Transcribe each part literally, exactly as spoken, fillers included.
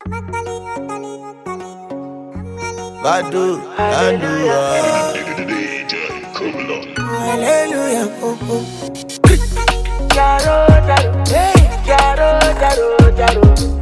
Badu, Andua. Hallelujah, oh, oh. Jaro, jaro, hey, jaro, jaro, jaro.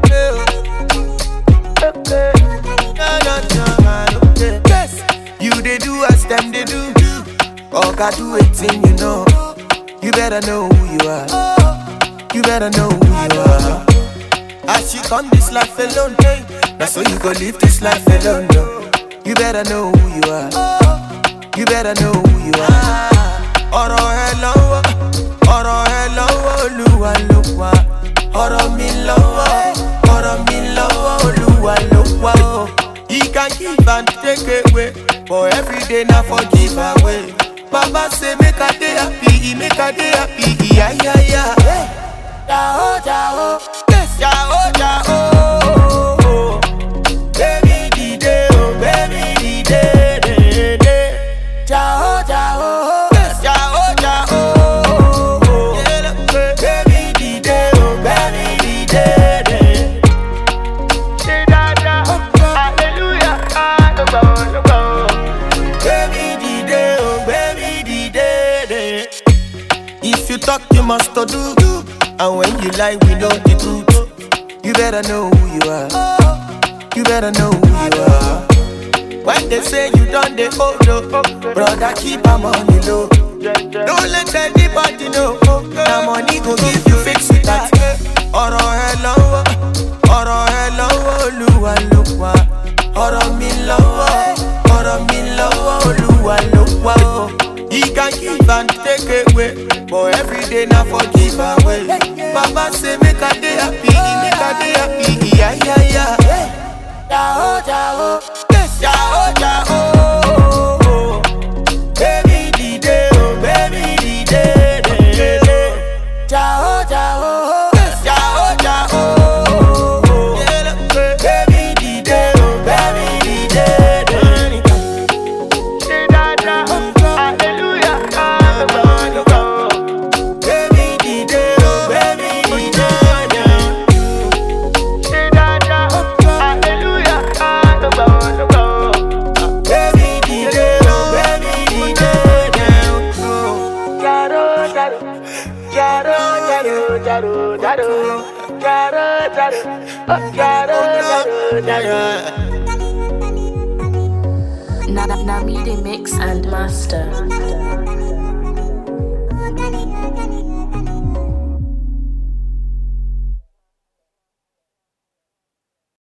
Okay. Na, na, na, okay. Yes, you they do as them they do. Or can do a thing, you know. You better know who you are. You better know who you are. As you come this life alone, hey, that's so you go live this life alone, no. You better know who you are. You better know who you are. Ọ̀rọ̀ ẹ lọ́wọ́, ọ̀rọ̀ ẹ lọ́wọ́, Olúwa ló wà. Ọ̀rọ̀ mi lọ́wọ́, ọ̀rọ̀ mi lọ́wọ́, Olúwa ló wà. He can give and take away, but every day na for give away. Baba say make a day happy, he make a day happy, yeah yeah yeah. Jao, jao, Yes, jao jao. Baby dide, oh baby dide, de de. jao, jao. Yes, jao jao. Baby dide, oh baby dide, de. Say da da, hallelujah, ah, no go, no go. Baby dide, oh baby dide, de. If you talk, you must to do. And when you lie, we know the truth. You better know who you are. You better know who you are. When they say you done the old, oh, brother, keep am on the low. Don't let anybody know. Now money go give you fix with that. Ọ̀rọ̀ ẹ lọ́wọ́, ọ̀rọ̀ ẹ lọ́wọ́, Olúwa ló wà. Ọ̀rọ̀ mi lọ́wọ́, ọ̀rọ̀ mi lọ́wọ́, Olúwa ló wà. He can give and take away, but every day na for give away. Baba say make a day happy, he make a day happy, yeah yeah yeah. Jao, jao, Yes, jao jao. Baby dide, oh baby dide, de de. jao, jao. Yes, jao jao. Baby dide, oh baby dide, de de. Say da da, hallelujah, ah, no go, no go. Baby dide, oh baby dide, de. Say da da, hallelujah, ah, no go, no go. Baby dide, oh baby dide, de. Jaro, jaro, jaro, jaro, jaro, jaro, jaro, jaro, oh, jaro, jaro, jaro. Now, now me they mix and master.